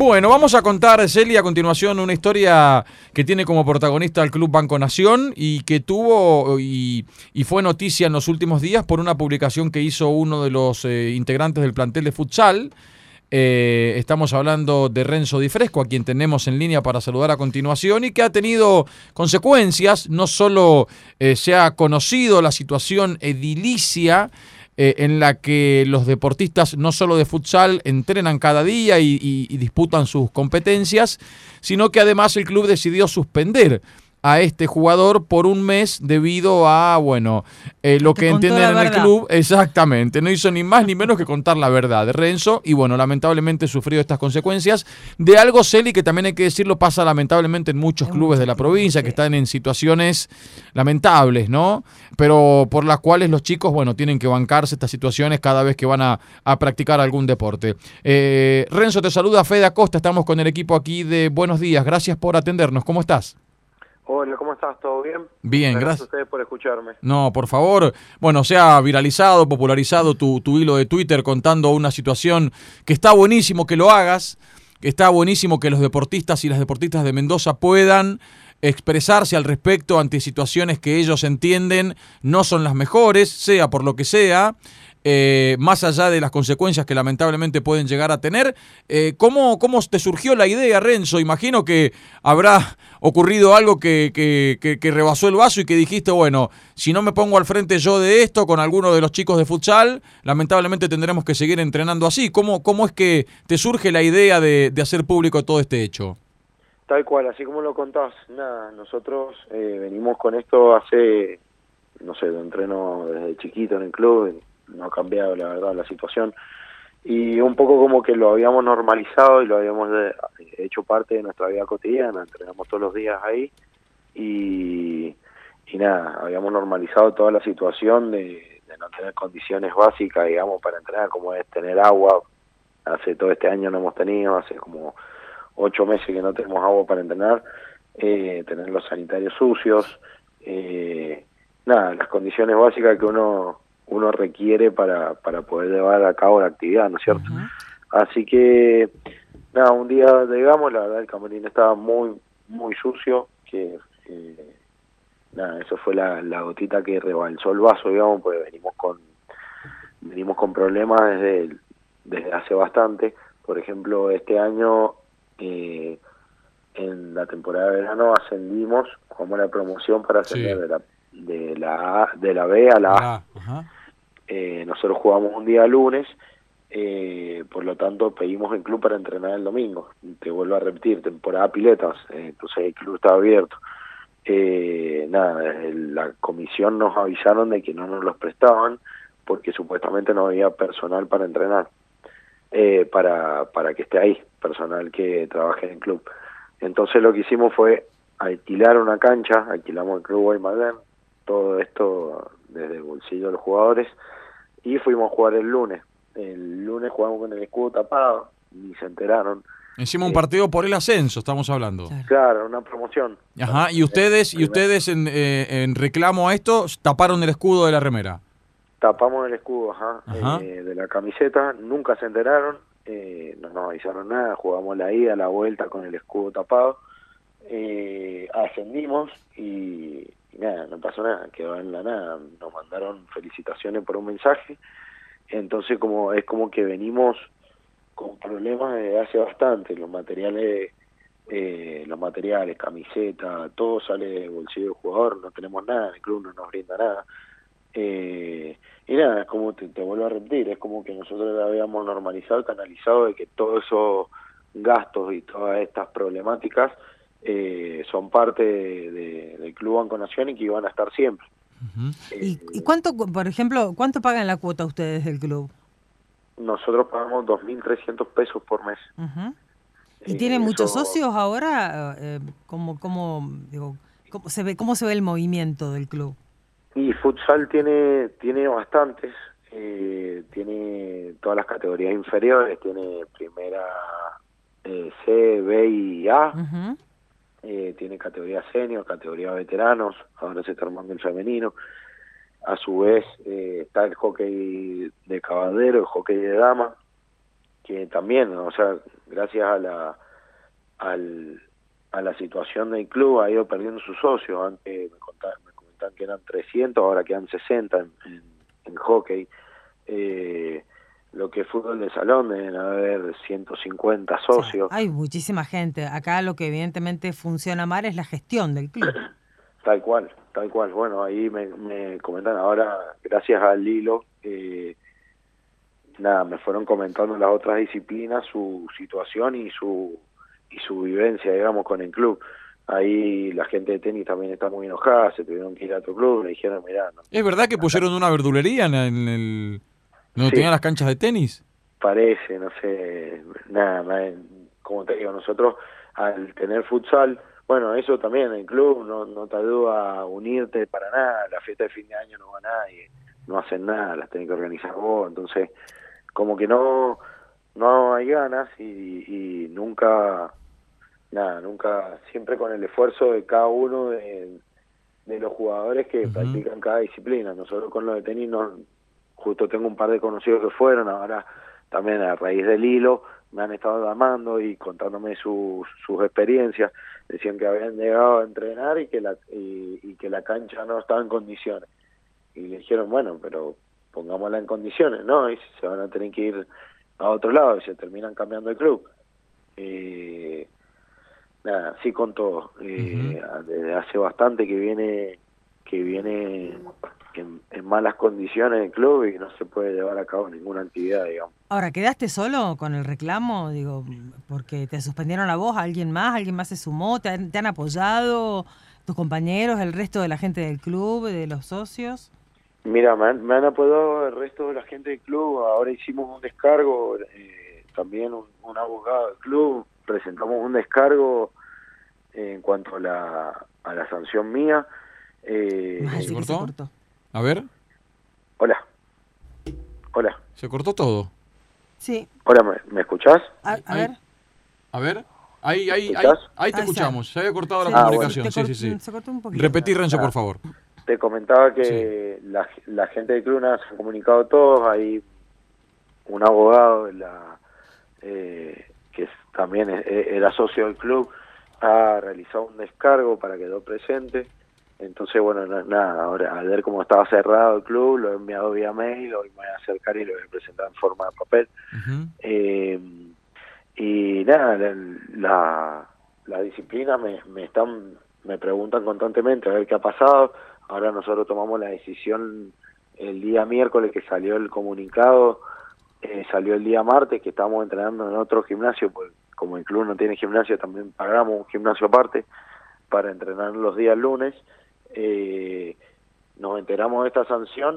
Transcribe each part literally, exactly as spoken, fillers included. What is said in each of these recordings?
Bueno, vamos a contar, Celi, a continuación una historia que tiene como protagonista al Club Banco Nación y que tuvo y, y fue noticia en los últimos días por una publicación que hizo uno de los eh, integrantes del plantel de futsal. Eh, estamos hablando de Renzo Di Fresco, a quien tenemos en línea para saludar a continuación y que ha tenido consecuencias. No solo eh, se ha conocido la situación edilicia eh, en la que los deportistas no solo de futsal entrenan cada día y, y, y disputan sus competencias, sino que además el club decidió suspender a este jugador por un mes debido a, bueno, eh, lo que entienden en el club, exactamente, no hizo ni más ni menos que contar la verdad de Renzo y, bueno, lamentablemente sufrió estas consecuencias de algo, Celi, que también hay que decirlo, pasa lamentablemente en muchos clubes de la provincia que están en situaciones lamentables, ¿no? Pero por las cuales los chicos, bueno, tienen que bancarse estas situaciones cada vez que van a, a practicar algún deporte. Eh, Renzo, te saluda Fede Acosta, estamos con el equipo aquí de Buenos Días, gracias por atendernos, ¿cómo estás? Hola, ¿cómo estás? ¿Todo bien? Bien, gracias. Gracias a ustedes por escucharme. No, por favor. Bueno, se ha viralizado, popularizado tu, tu hilo de Twitter contando una situación que está buenísimo que lo hagas, que está buenísimo que los deportistas y las deportistas de Mendoza puedan expresarse al respecto ante situaciones que ellos entienden no son las mejores, sea por lo que sea. Eh, más allá de las consecuencias que lamentablemente pueden llegar a tener. Eh, ¿cómo, ¿Cómo te surgió la idea, Renzo? Imagino que habrá ocurrido algo que, que, que, que rebasó el vaso y que dijiste, bueno, si no me pongo al frente yo de esto con alguno de los chicos de futsal, lamentablemente tendremos que seguir entrenando así. ¿Cómo, cómo es que te surge la idea de, de hacer público todo este hecho? Tal cual, así como lo contás, nada, nosotros eh, venimos con esto hace, no sé, yo entreno desde chiquito en el club, no ha cambiado la verdad la situación y un poco como que lo habíamos normalizado y lo habíamos de, hecho parte de nuestra vida cotidiana, entrenamos todos los días ahí y, y nada, habíamos normalizado toda la situación de, de no tener condiciones básicas, digamos, para entrenar, como es tener agua. Hace todo este año no hemos tenido, hace como ocho meses que no tenemos agua para entrenar, eh, tener los sanitarios sucios, eh, nada, las condiciones básicas que uno uno requiere para, para poder llevar a cabo la actividad, ¿no es cierto? Uh-huh. Así que, nada, un día llegamos, la verdad el camarín estaba muy, muy sucio, que, eh, nada, eso fue la, la gotita que rebalsó el vaso, digamos, porque venimos con, venimos con problemas desde, desde hace bastante. Por ejemplo, este año, eh, en la temporada de verano ascendimos, como la promoción para ascender sí. de la de la A, de la B a la A. Uh-huh. Eh, nosotros jugamos un día lunes, eh, por lo tanto pedimos el club para entrenar el domingo. Te vuelvo a repetir, temporada piletas, eh, entonces el club estaba abierto. Eh, nada, la comisión nos avisaron de que no nos los prestaban porque supuestamente no había personal para entrenar, eh, para, para que esté ahí, personal que trabaje en el club. Entonces lo que hicimos fue alquilar una cancha, alquilamos el club Guaymallén, todo esto desde el bolsillo de los jugadores, y fuimos a jugar el lunes. El lunes jugamos con el escudo tapado, ni se enteraron. Encima un eh, partido por el ascenso, estamos hablando. Claro, una promoción. Ajá, y ustedes, y ustedes en, eh, en reclamo a esto, taparon el escudo de la remera. Tapamos el escudo, ajá, ajá. Eh, de la camiseta, nunca se enteraron, eh, no nos avisaron nada, jugamos la ida, la vuelta con el escudo tapado, eh, ascendimos y... nada, no pasó nada, quedó en la nada, nos mandaron felicitaciones por un mensaje, entonces como es como que venimos con problemas desde hace bastante, los materiales, eh, los materiales, camiseta, todo sale del bolsillo del jugador, no tenemos nada, el club no nos brinda nada, eh, y nada, es como te, te vuelvo a repetir, es como que nosotros habíamos normalizado, canalizado de que todos esos gastos y todas estas problemáticas Eh, son parte de, de, del Club Banco Nación y que iban a estar siempre. Uh-huh. eh, ¿Y, ¿Y cuánto, por ejemplo, cuánto pagan la cuota ustedes del club? Nosotros pagamos dos mil trescientos pesos por mes. Uh-huh. ¿Y eh, tienen eso... muchos socios ahora? Eh, ¿cómo, cómo, digo, cómo, se ve, ¿Cómo se ve el movimiento del club? Y futsal tiene, tiene bastantes, eh, tiene todas las categorías inferiores, tiene primera eh, C, B y A. Uh-huh. Eh, tiene categoría senior, categoría veteranos, ahora se está armando el femenino. A su vez eh, está el hockey de caballero, el hockey de dama, que también, o sea, gracias a la al, a la situación del club ha ido perdiendo sus socios. Antes me contaban, me comentaban que eran trescientos, ahora quedan sesenta en, en, en hockey. Eh, lo que es fútbol de salón deben haber ciento cincuenta socios. Sí, hay muchísima gente. Acá lo que evidentemente funciona mal es la gestión del club. Tal cual, tal cual. Bueno, ahí me, me comentan ahora, gracias al hilo, eh, nada, me fueron comentando las otras disciplinas su situación y su y su vivencia, digamos, con el club. Ahí la gente de tenis también está muy enojada, se tuvieron que ir a otro club, le dijeron, mirá... No, ¿Es verdad que pusieron una verdulería en el... donde sí, tenían las canchas de tenis? Parece, no sé, nada, nada, como te digo, nosotros al tener futsal, bueno, eso también, el club no, no te ayuda a unirte para nada, la fiesta de fin de año no va nadie, no hacen nada, las tenés que organizar vos, entonces como que no no hay ganas y, y nunca, nada, nunca, siempre con el esfuerzo de cada uno de, de los jugadores que uh-huh. practican cada disciplina. Nosotros con lo de tenis, no, justo tengo un par de conocidos que fueron, ahora también a raíz del hilo me han estado llamando y contándome sus, sus experiencias. Decían que habían llegado a entrenar y que la y, y que la cancha no estaba en condiciones. Y le dijeron, bueno, pero pongámosla en condiciones, ¿no? Y se van a tener que ir a otro lado y se terminan cambiando el club. Eh, nada, sí con todo. Eh, uh-huh. Desde hace bastante que viene que viene en, en malas condiciones el club y no se puede llevar a cabo ninguna actividad, digamos. Ahora, ¿quedaste solo con el reclamo? Digo, porque te suspendieron a vos, ¿alguien más? ¿Alguien más se sumó? ¿Te han, te han apoyado tus compañeros, el resto de la gente del club, de los socios? Mira, me han, me han apoyado el resto de la gente del club. Ahora hicimos un descargo, eh, también un, un abogado del club, presentamos un descargo en cuanto a la, a la sanción mía. Eh, Ay, ¿Se, cortó? ¿Se cortó? A ver. Hola. Hola. ¿Se cortó todo? Sí. Hola, ¿me, ¿me escuchás? A, a ver. A ver. Ahí, ahí, ahí, ahí te ah, escuchamos. Se había cortado sí, la comunicación. Ah, bueno. Sí, sí, sí. Se cortó un poquito. Repetí, Renzo, ah, por favor. Te comentaba que sí. la, la gente del club se han comunicado todos. Hay un abogado de la, eh, que también es, era socio del club, ha realizado un descargo para que quedó presente. Entonces, bueno, nada, ahora al ver cómo estaba cerrado el club, lo he enviado vía mail, hoy me voy a acercar y lo voy a presentar en forma de papel. Uh-huh. Eh, y nada, la, la, la disciplina me, me están me preguntan constantemente a ver qué ha pasado. Ahora nosotros tomamos la decisión el día miércoles que salió el comunicado, eh, salió el día martes que estábamos entrenando en otro gimnasio, pues como el club no tiene gimnasio, también pagamos un gimnasio aparte para entrenar los días lunes. Eh, nos enteramos de esta sanción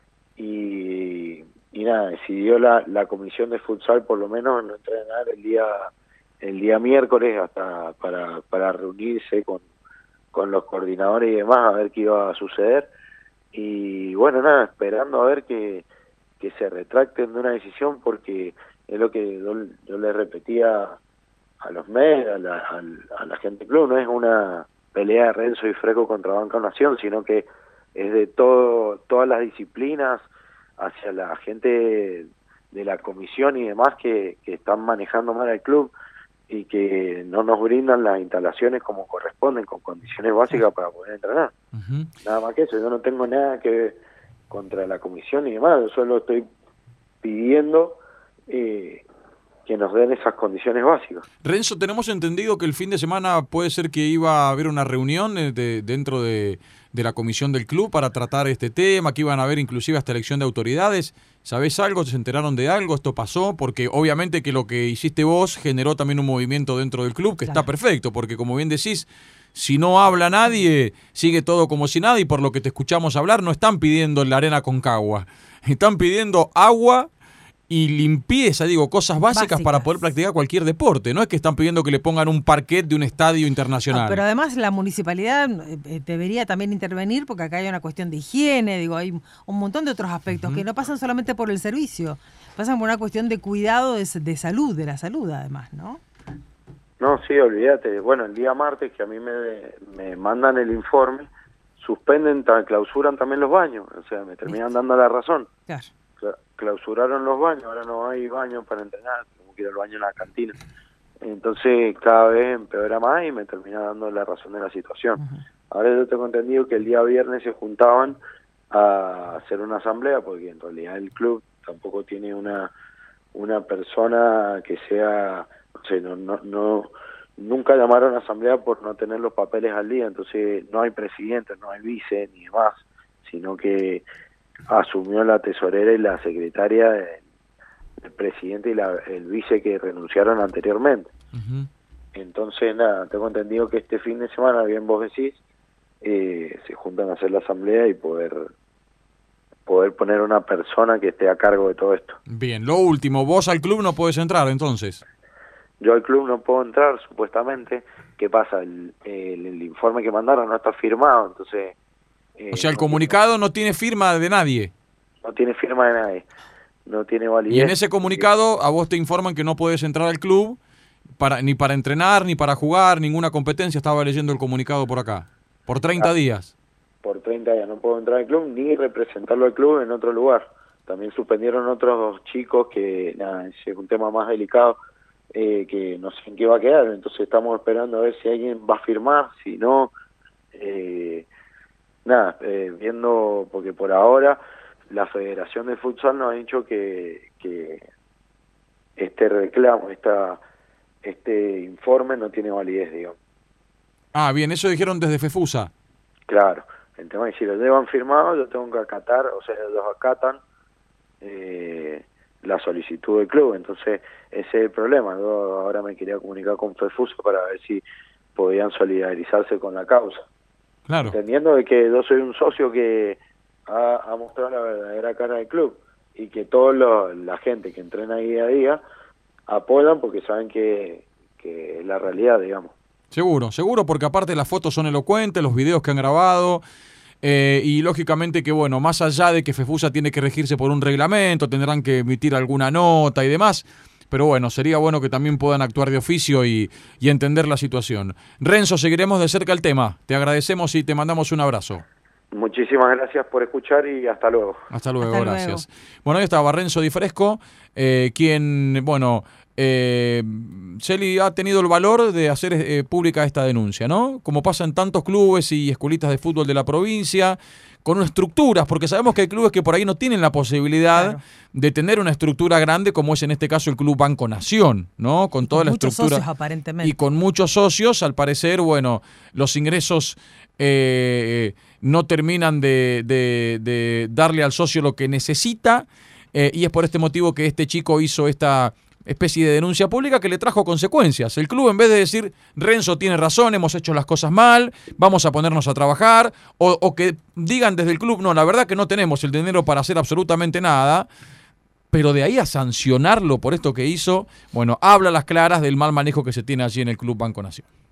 y, y nada, decidió la, la comisión de futsal por lo menos no entrenar el día el día miércoles hasta para, para reunirse con, con los coordinadores y demás a ver qué iba a suceder. Y bueno, nada, esperando a ver que, que se retracten de una decisión, porque es lo que yo, yo le repetía a los medios, a la, a, a la gente del club, no es una pelea de Renzo y Freco contra Banco Nación, sino que es de todo todas las disciplinas hacia la gente de la comisión y demás que, que están manejando mal el club y que no nos brindan las instalaciones como corresponden, con condiciones básicas para poder entrenar. Uh-huh. Nada más que eso, yo no tengo nada que ver contra la comisión y demás, yo solo estoy pidiendo eh, que nos den esas condiciones básicas. Renzo, tenemos entendido que el fin de semana puede ser que iba a haber una reunión de, dentro de, de la comisión del club para tratar este tema, que iban a haber inclusive hasta elección de autoridades. ¿Sabés algo? ¿Se enteraron de algo? ¿Esto pasó? Porque obviamente que lo que hiciste vos generó también un movimiento dentro del club que claro. Está perfecto, porque como bien decís, si no habla nadie, sigue todo como si nada, y por lo que te escuchamos hablar, no están pidiendo la arena Concagua, están pidiendo agua y limpieza, digo, cosas básicas, básicas para poder practicar cualquier deporte. No es que están pidiendo que le pongan un parquet de un estadio internacional. No, pero además la municipalidad eh, debería también intervenir, porque acá hay una cuestión de higiene, digo, hay un montón de otros aspectos uh-huh. que no pasan solamente por el servicio, pasan por una cuestión de cuidado de, de salud, de la salud además, ¿no? No, sí, olvídate. Bueno, el día martes que a mí me, me mandan el informe, suspenden, clausuran también los baños, o sea, me terminan dando la razón. Claro. Clausuraron los baños, ahora no hay baños para entrenar, que ir al baño en la cantina. Entonces cada vez empeora más y me termina dando la razón de la situación. Uh-huh. Ahora yo tengo entendido que el día viernes se juntaban a hacer una asamblea, porque en realidad el club tampoco tiene una una persona que sea, no sé, no, no, no nunca llamaron a asamblea por no tener los papeles al día, entonces no hay presidente, no hay vice ni demás, sino que asumió la tesorera y la secretaria del, del presidente y la, el vice que renunciaron anteriormente. Uh-huh. Entonces nada, tengo entendido que este fin de semana, bien vos decís, eh, se juntan a hacer la asamblea y poder poder poner una persona que esté a cargo de todo esto. Bien, lo último, vos al club no podés entrar entonces. Yo al club no puedo entrar, supuestamente. ¿Qué pasa? El, el, el informe que mandaron no está firmado, entonces... Eh, o sea, el no comunicado tiene, no tiene firma de nadie. No tiene firma de nadie, no tiene validez. Y en ese comunicado a vos te informan que no podés entrar al club para ni para entrenar, ni para jugar, ninguna competencia. Estaba leyendo el comunicado por acá. Por treinta ah, días. Por treinta días no puedo entrar al club ni representarlo al club en otro lugar. También suspendieron otros dos chicos que, nada, es un tema más delicado. Eh, que no sé en qué va a quedar, entonces estamos esperando a ver si alguien va a firmar, si no, eh, nada, eh, viendo, porque por ahora la Federación de Futsal nos ha dicho que, que este reclamo, esta, este informe no tiene validez, digamos. Ah, bien, eso dijeron desde FEFUSA. Claro, el tema es que si lo llevan firmado, yo tengo que acatar, o sea, los acatan, eh, la solicitud del club, entonces ese es el problema. Yo ahora me quería comunicar con FEFUSA para ver si podían solidarizarse con la causa. Claro. Entendiendo de que yo soy un socio que ha, ha mostrado la verdadera cara del club y que toda la gente que entrena día a día apoyan porque saben que, que es la realidad, digamos. Seguro, seguro, porque aparte las fotos son elocuentes, los videos que han grabado... Eh, y lógicamente que, bueno, más allá de que FEFUSA tiene que regirse por un reglamento, tendrán que emitir alguna nota y demás, pero bueno, sería bueno que también puedan actuar de oficio y, y entender la situación. Renzo, seguiremos de cerca el tema. Te agradecemos y te mandamos un abrazo. Muchísimas gracias por escuchar y hasta luego. Hasta luego, hasta gracias. Luego. Bueno, ahí estaba Renzo Di Fresco, eh, quien, bueno... Eh, Celi ha tenido el valor de hacer eh, pública esta denuncia, ¿no? Como pasa en tantos clubes y escuelitas de fútbol de la provincia, con estructuras, porque sabemos que hay clubes que por ahí no tienen la posibilidad claro. de tener una estructura grande, como es en este caso el Club Banco Nación, ¿no? Con toda con la muchos estructura. Socios, aparentemente. Y con muchos socios, al parecer, bueno, los ingresos eh, no terminan de, de, de darle al socio lo que necesita, eh, y es por este motivo que este chico hizo esta especie de denuncia pública que le trajo consecuencias. El club, en vez de decir, Renzo tiene razón, hemos hecho las cosas mal, vamos a ponernos a trabajar, o, o que digan desde el club, no, la verdad que no tenemos el dinero para hacer absolutamente nada, pero de ahí a sancionarlo por esto que hizo, bueno, habla a las claras del mal manejo que se tiene allí en el Club Banco Nación.